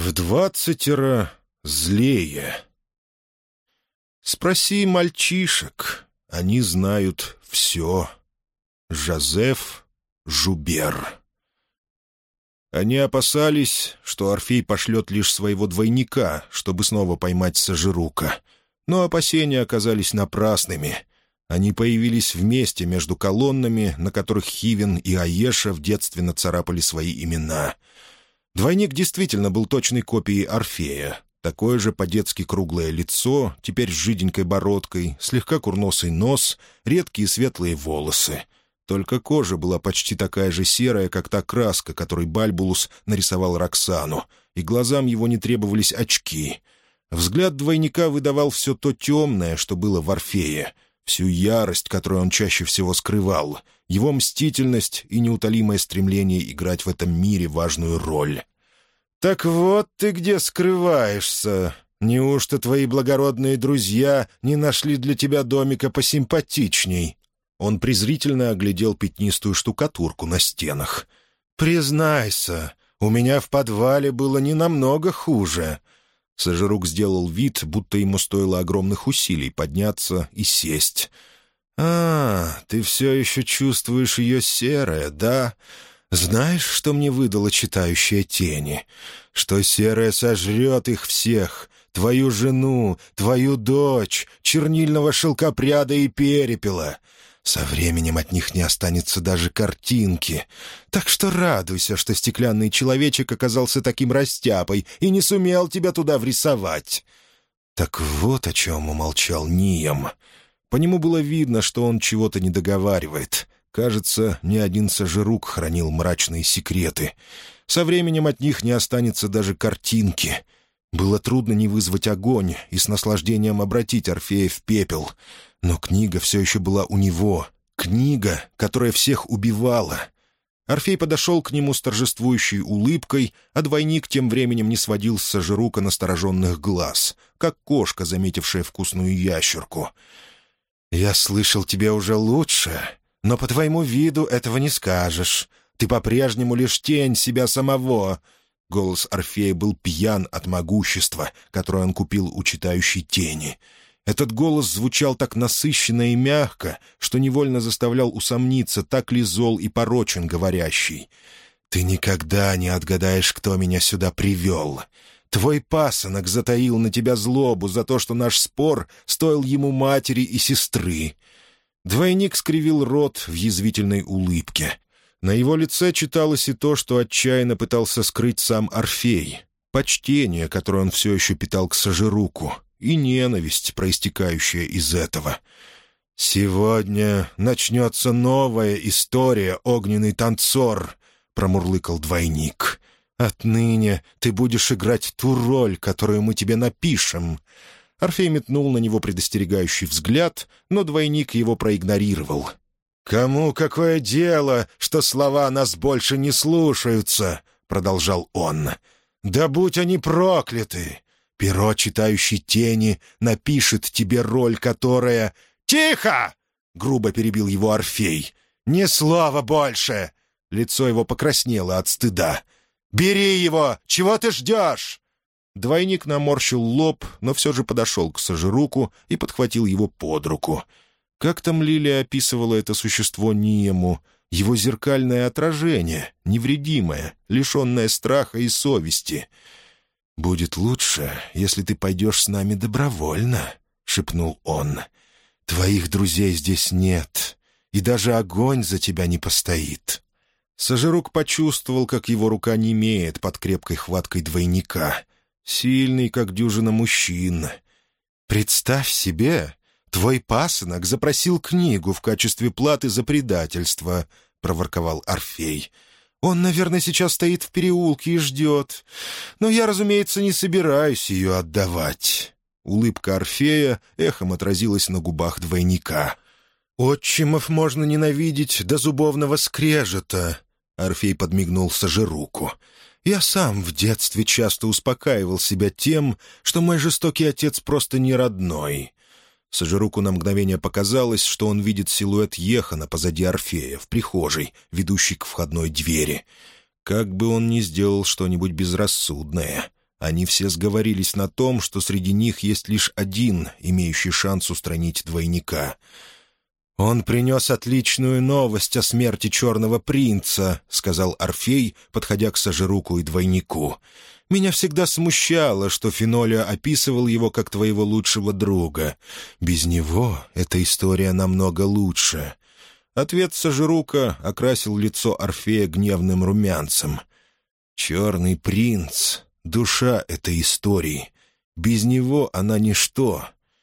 20 злее. Спроси мальчишек, они знают все. Жозеф Жубер. Они опасались, что Орфей пошлет лишь своего двойника, чтобы снова поймать Сожирука. Но опасения оказались напрасными. Они появились вместе между колоннами, на которых Хивин и Аеша в детстве нацарапали свои имена. Двойник действительно был точной копией Орфея. Такое же по-детски круглое лицо, теперь с жиденькой бородкой, слегка курносый нос, редкие светлые волосы. Только кожа была почти такая же серая, как та краска, которой Бальбулус нарисовал Роксану, и глазам его не требовались очки. Взгляд двойника выдавал все то темное, что было в Орфее, всю ярость, которую он чаще всего скрывал, его мстительность и неутолимое стремление играть в этом мире важную роль. «Так вот ты где скрываешься. Неужто твои благородные друзья не нашли для тебя домика посимпатичней?» Он презрительно оглядел пятнистую штукатурку на стенах. «Признайся, у меня в подвале было не намного хуже». Сожирук сделал вид, будто ему стоило огромных усилий подняться и сесть. Ты все еще чувствуешь ее серое, да? Знаешь, что мне выдала читающая тени? Что серое сожрет их всех, твою жену, твою дочь, чернильного шелкопряда и перепела. Со временем от них не останется даже картинки. Так что радуйся, что стеклянный человечек оказался таким растяпой и не сумел тебя туда врисовать». Так вот о чем умолчал Нием. По нему было видно, что он чего-то не договаривает. Кажется, ни один Сожирук хранил мрачные секреты. Со временем от них не останется даже картинки. Было трудно не вызвать огонь и с наслаждением обратить Орфея в пепел. Но книга все еще была у него. Книга, которая всех убивала. Орфей подошел к нему с торжествующей улыбкой, а двойник тем временем не сводил с Сожирука настороженных глаз, как кошка, заметившая вкусную ящерку. «Я слышал, тебе уже лучше, но по твоему виду этого не скажешь. Ты по-прежнему лишь тень себя самого». Голос Орфея был пьян от могущества, которое он купил у читающей тени. Этот голос звучал так насыщенно и мягко, что невольно заставлял усомниться, так ли зол и порочен говорящий. «Ты никогда не отгадаешь, кто меня сюда привел. Твой пасынок затаил на тебя злобу за то, что наш спор стоил ему матери и сестры». Двойник скривил рот в язвительной улыбке. На его лице читалось и то, что отчаянно пытался скрыть сам Орфей. Почтение, которое он все еще питал к Сожируку, и ненависть, проистекающая из этого. «Сегодня начнется новая история, огненный танцор», — промурлыкал двойник. «Отныне ты будешь играть ту роль, которую мы тебе напишем». Орфей метнул на него предостерегающий взгляд, но двойник его проигнорировал. «Кому какое дело, что слова нас больше не слушаются?» — продолжал он. «Да будь они прокляты! Перо читающей тени напишет тебе роль, которая...» «Тихо!» — грубо перебил его Орфей. «Ни слова больше!» Лицо его покраснело от стыда. «Бери его! Чего ты ждешь?» Двойник наморщил лоб, но все же подошел к Сожируку и подхватил его под руку. Как там Лилия описывала это существо Ниему? Его зеркальное отражение, невредимое, лишенное страха и совести. «Будет лучше, если ты пойдешь с нами добровольно», — шепнул он. «Твоих друзей здесь нет, и даже огонь за тебя не постоит». Сожирук почувствовал, как его рука немеет под крепкой хваткой двойника. Сильный, как дюжина мужчин. «Представь себе, твой пасынок запросил книгу в качестве платы за предательство», — проворковал Орфей. «Он, наверное, сейчас стоит в переулке и ждет. Но я, разумеется, не собираюсь ее отдавать». Улыбка Орфея эхом отразилась на губах двойника. «Отчимов можно ненавидеть до зубовного скрежета», — Орфей подмигнул Сожируку. «Я сам в детстве часто успокаивал себя тем, что мой жестокий отец просто не родной». Сожируку на мгновение показалось, что он видит силуэт Ехана позади Орфея в прихожей, ведущей к входной двери. Как бы он ни сделал что-нибудь безрассудное. Они все сговорились на том, что среди них есть лишь один, имеющий шанс устранить двойника. «Он принес отличную новость о смерти Черного принца», — сказал Орфей, подходя к Сожируку и двойнику. «Меня всегда смущало, что Фенолио описывал его как твоего лучшего друга. Без него эта история намного лучше». Ответ Сожирука окрасил лицо Орфея гневным румянцем. «Черный принц — душа этой истории. Без него она ничто».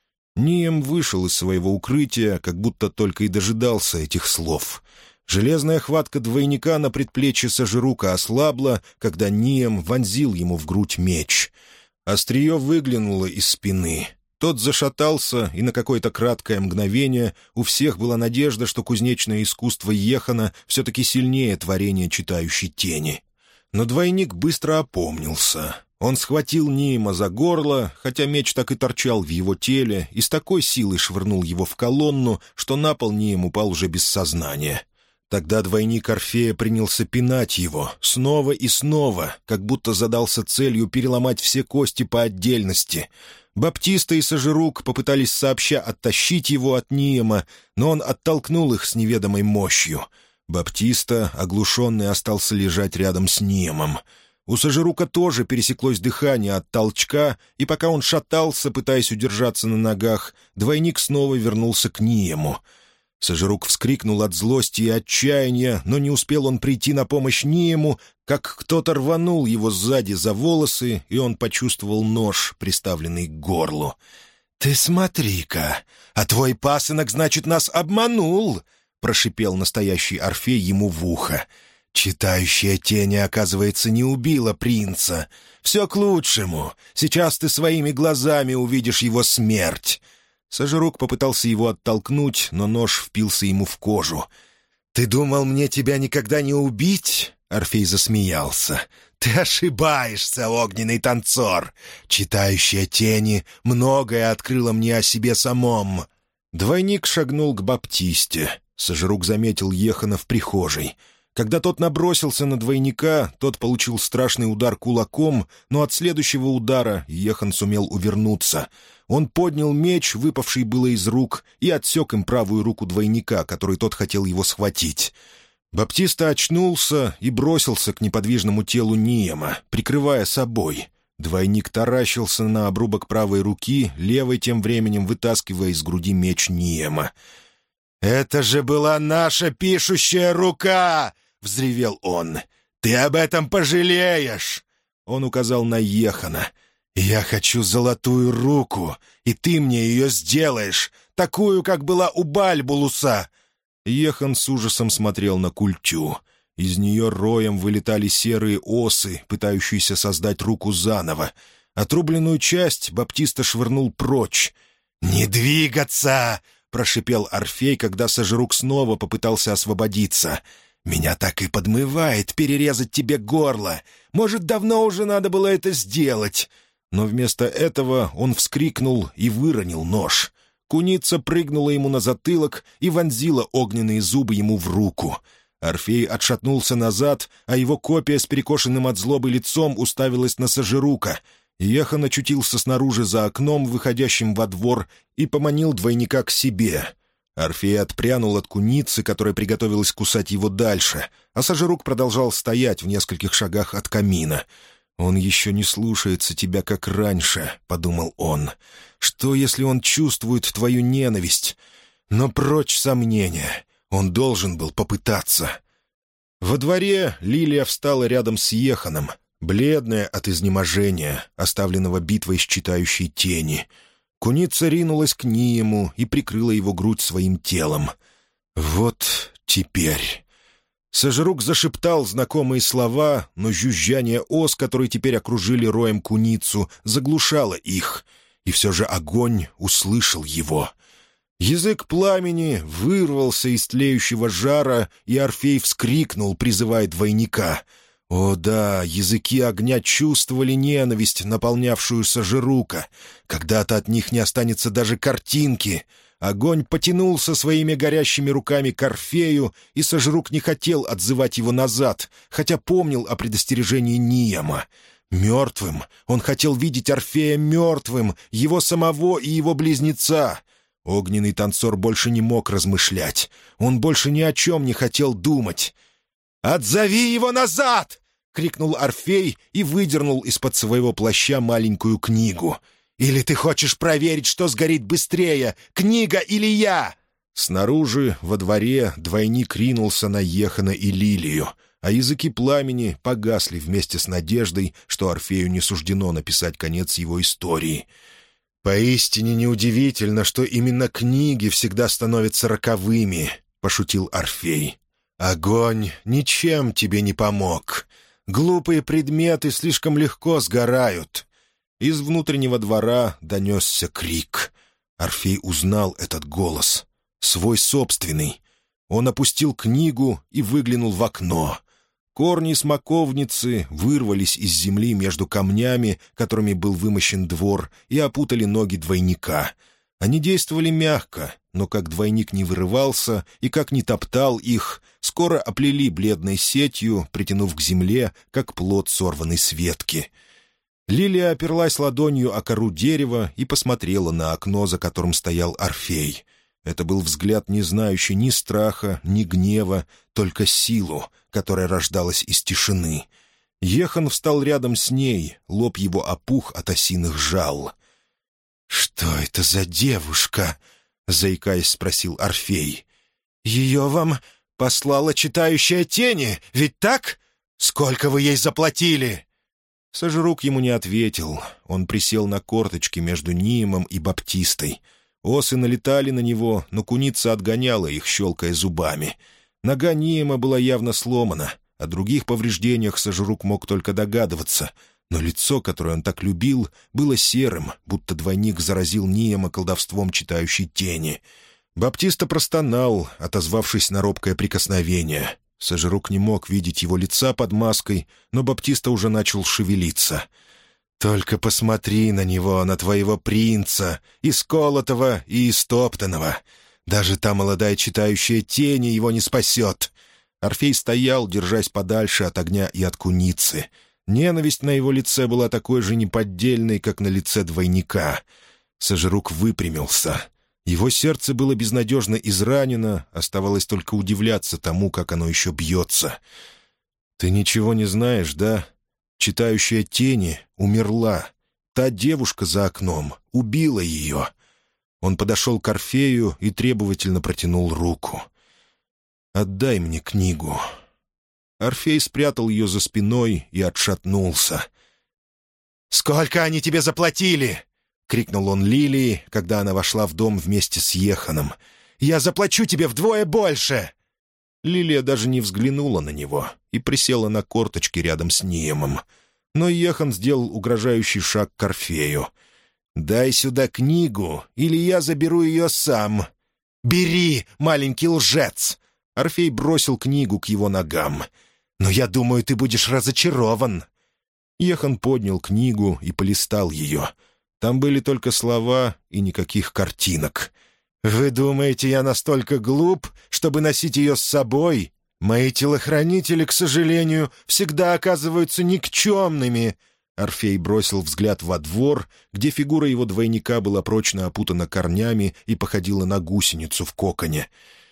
Нием вышел из своего укрытия, как будто только и дожидался этих слов. Железная хватка двойника на предплечье Сожирука ослабла, когда Нием вонзил ему в грудь меч. Острие выглянуло из спины. Тот зашатался, и на какое-то краткое мгновение у всех была надежда, что кузнечное искусство Йехана все-таки сильнее творения читающей тени. Но двойник быстро опомнился. Он схватил Ниема за горло, хотя меч так и торчал в его теле, и с такой силой швырнул его в колонну, что на пол Нием упал уже без сознания. Тогда двойник Орфея принялся пинать его снова и снова, как будто задался целью переломать все кости по отдельности. Баптиста и Сожирук попытались сообща оттащить его от Ниема, но он оттолкнул их с неведомой мощью. Баптиста, оглушенный, остался лежать рядом с Ниемом. У Сожирука тоже пересеклось дыхание от толчка, и пока он шатался, пытаясь удержаться на ногах, двойник снова вернулся к Ниему. Сожирук вскрикнул от злости и отчаяния, но не успел он прийти на помощь Ниему, как кто-то рванул его сзади за волосы, и он почувствовал нож, приставленный к горлу. «Ты смотри-ка, а твой пасынок, значит, нас обманул!» — прошипел настоящий Орфей ему в ухо. «Читающая тени, оказывается, не убила принца. Все к лучшему. Сейчас ты своими глазами увидишь его смерть». Сожирук попытался его оттолкнуть, но нож впился ему в кожу. «Ты думал, мне тебя никогда не убить?» Орфей засмеялся. «Ты ошибаешься, огненный танцор. Читающая тени многое открыла мне о себе самом». Двойник шагнул к Баптисте. Сожирук заметил Йехана в прихожей. Когда тот набросился на двойника, тот получил страшный удар кулаком, но от следующего удара Йехан сумел увернуться. Он поднял меч, выпавший было из рук, и отсек им правую руку двойника, который тот хотел его схватить. Баптиста очнулся и бросился к неподвижному телу Ниема, прикрывая собой. Двойник таращился на обрубок правой руки, левой тем временем вытаскивая из груди меч Ниема. «Это же была наша пишущая рука!» — взревел он. «Ты об этом пожалеешь!» Он указал на Йехана. «Я хочу золотую руку, и ты мне ее сделаешь, такую, как была у Бальбулуса!» Йехан с ужасом смотрел на культю. Из нее роем вылетали серые осы, пытающиеся создать руку заново. Отрубленную часть Баптиста швырнул прочь. «Не двигаться!» — прошипел Орфей, когда Сожирук снова попытался освободиться. «Меня так и подмывает перерезать тебе горло. Может, давно уже надо было это сделать». Но вместо этого он вскрикнул и выронил нож. Куница прыгнула ему на затылок и вонзила огненные зубы ему в руку. Орфей отшатнулся назад, а его копия с перекошенным от злобы лицом уставилась на Сожирука. Йехан очутился снаружи за окном, выходящим во двор, и поманил двойника к себе. Орфей отпрянул от куницы, которая приготовилась кусать его дальше, а Сожирук продолжал стоять в нескольких шагах от камина. «Он еще не слушается тебя, как раньше», — подумал он. «Что, если он чувствует твою ненависть? Но прочь сомнения. Он должен был попытаться». Во дворе Лилия встала рядом с Йеханом, бледная от изнеможения, оставленного битвой с читающей тени. Куница ринулась к Ниему и прикрыла его грудь своим телом. «Вот теперь...» Сожирук зашептал знакомые слова, но жужжание ос, которые теперь окружили роем куницу, заглушало их, и все же огонь услышал его. Язык пламени вырвался из тлеющего жара, и Орфей вскрикнул, призывая двойника. О да, языки огня чувствовали ненависть, наполнявшую Сожирука. Когда-то от них не останется даже картинки. Огонь потянулся своими горящими руками к Орфею, и Сожирук не хотел отзывать его назад, хотя помнил о предостережении Ниема. Мертвым. Он хотел видеть Орфея мертвым, его самого и его близнеца. Огненный танцор больше не мог размышлять. Он больше ни о чем не хотел думать. «Отзови его назад!» — крикнул Орфей и выдернул из-под своего плаща маленькую книгу. «Или ты хочешь проверить, что сгорит быстрее, книга или я?» Снаружи, во дворе, двойник ринулся на Ехана и Лилию, а языки пламени погасли вместе с надеждой, что Орфею не суждено написать конец его истории. «Поистине неудивительно, что именно книги всегда становятся роковыми», — пошутил Орфей. «Огонь ничем тебе не помог. Глупые предметы слишком легко сгорают». Из внутреннего двора донесся крик. Орфей узнал этот голос, свой собственный. Он опустил книгу и выглянул в окно. Корни смоковницы вырвались из земли между камнями, которыми был вымощен двор, и опутали ноги двойника. Они действовали мягко, но как двойник не вырывался и как не топтал их, скоро оплели бледной сетью, притянув к земле, как плод сорванной с ветки. Лилия оперлась ладонью о кору дерева и посмотрела на окно, за которым стоял Орфей. Это был взгляд, не знающий ни страха, ни гнева, только силу, которая рождалась из тишины. Ехан встал рядом с ней, лоб его опух от осиных жал. «Что это за девушка?» — заикаясь, спросил Орфей. «Ее вам послала читающая тени, ведь так? Сколько вы ей заплатили?» Сожрук ему не ответил. Он присел на корточки между Ниемом и Баптистой. Осы налетали на него, но куница отгоняла их, щелкая зубами. Нога Ниема была явно сломана. О других повреждениях Сожрук мог только догадываться. Но лицо, которое он так любил, было серым, будто двойник заразил Ниема колдовством читающей тени. Баптиста простонал, отозвавшись на робкое прикосновение. Сожрук не мог видеть его лица под маской, но Баптиста уже начал шевелиться. «Только посмотри на него, на твоего принца, исколотого и истоптанного. Даже та молодая читающая тени его не спасет». Орфей стоял, держась подальше от огня и от куницы. Ненависть на его лице была такой же неподдельной, как на лице двойника. Сожрук выпрямился. Его сердце было безнадежно изранено, оставалось только удивляться тому, как оно еще бьется. «Ты ничего не знаешь, да? Читающая тени умерла. Та девушка за окном убила ее». Он подошел к Орфею и требовательно протянул руку. «Отдай мне книгу». Орфей спрятал ее за спиной и отшатнулся. «Сколько они тебе заплатили?» — крикнул он Лилии, когда она вошла в дом вместе с Еханом. «Я заплачу тебе вдвое больше!» Лилия даже не взглянула на него и присела на корточки рядом с Ниемом. Но Ехан сделал угрожающий шаг к Орфею. «Дай сюда книгу, или я заберу ее сам». «Бери, маленький лжец!» Орфей бросил книгу к его ногам. «Но я думаю, ты будешь разочарован». Ехан поднял книгу и полистал ее. Там были только слова и никаких картинок. «Вы думаете, я настолько глуп, чтобы носить ее с собой? Мои телохранители, к сожалению, всегда оказываются никчемными». Орфей бросил взгляд во двор, где фигура его двойника была прочно опутана корнями и походила на гусеницу в коконе.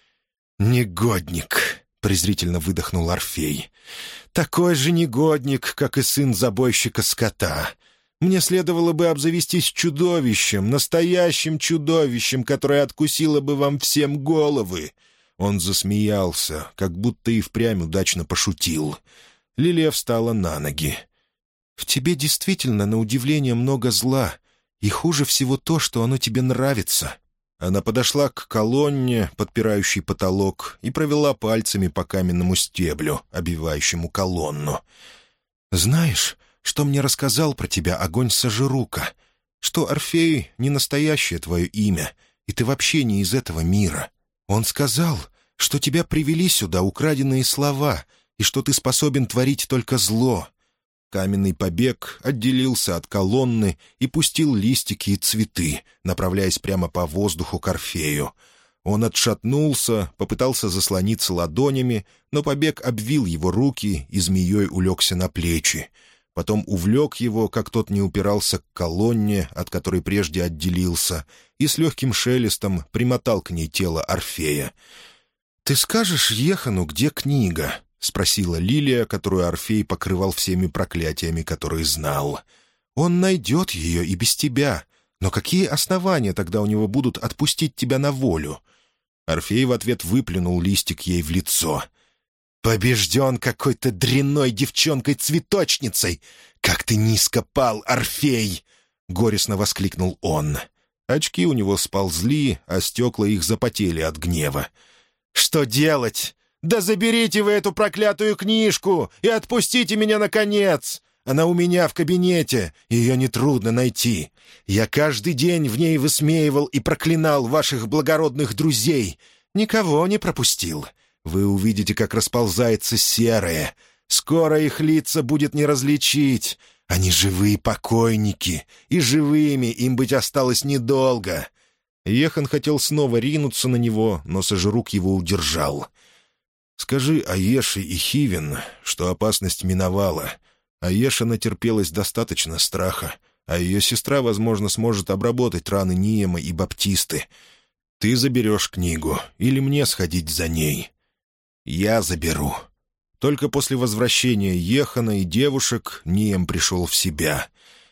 «Негодник», — презрительно выдохнул Орфей. «Такой же негодник, как и сын забойщика скота. Мне следовало бы обзавестись чудовищем, настоящим чудовищем, которое откусило бы вам всем головы». Он засмеялся, как будто и впрямь удачно пошутил. Лилия встала на ноги. «В тебе действительно, на удивление, много зла, и хуже всего то, что оно тебе нравится». Она подошла к колонне, подпирающей потолок, и провела пальцами по каменному стеблю, обвивающему колонну. «Знаешь, что мне рассказал про тебя огонь Сожрука? Что Орфей — не настоящее твое имя, и ты вообще не из этого мира. Он сказал, что тебя привели сюда украденные слова, и что ты способен творить только зло». Каменный побег отделился от колонны и пустил листики и цветы, направляясь прямо по воздуху к Орфею. Он отшатнулся, попытался заслониться ладонями, но побег обвил его руки и змеей улегся на плечи. потом увлек его, как тот не упирался к колонне, от которой прежде отделился, и с легким шелестом примотал к ней тело Орфея. «Ты скажешь Ехану, где книга?» — спросила Лилия, которую Орфей покрывал всеми проклятиями, которые знал. «Он найдет ее и без тебя. Но какие основания тогда у него будут отпустить тебя на волю?» Орфей в ответ выплюнул листик ей в лицо. «Побежден какой-то дрянной девчонкой-цветочницей! Как ты низко пал, Орфей!» — горестно воскликнул он. Очки у него сползли, а стекла их запотели от гнева. «Что делать? Да заберите вы эту проклятую книжку и отпустите меня, наконец! Она у меня в кабинете, ее нетрудно найти. Я каждый день в ней высмеивал и проклинал ваших благородных друзей. Никого не пропустил. Вы увидите, как расползается серое. Скоро их лица будет не различить. Они живые покойники, и живыми им быть осталось недолго». Ехан хотел снова ринуться на него, но Сожрук его удержал. «Скажи Аеше и Хивин, что опасность миновала. Аеша натерпелась достаточно страха, а ее сестра, возможно, сможет обработать раны Ниема и Баптисты. Ты заберешь книгу, или мне сходить за ней?» «Я заберу». Только после возвращения Ехана и девушек Нием пришел в себя.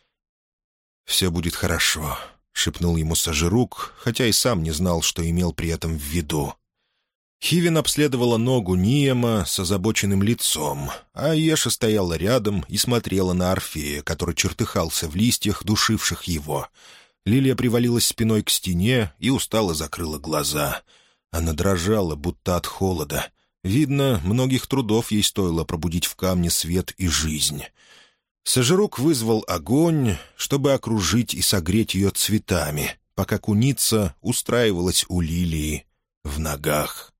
«Все будет хорошо», — шепнул ему Сожрук, хотя и сам не знал, что имел при этом в виду. Хивин обследовала ногу Ниема с озабоченным лицом, а Аеша стояла рядом и смотрела на Орфея, который чертыхался в листьях, душивших его. Лилия привалилась спиной к стене и устало закрыла глаза. Она дрожала, будто от холода. Видно, многих трудов ей стоило пробудить в камне свет и жизнь. Сожрук вызвал огонь, чтобы окружить и согреть ее цветами, пока куница устраивалась у Лилии в ногах.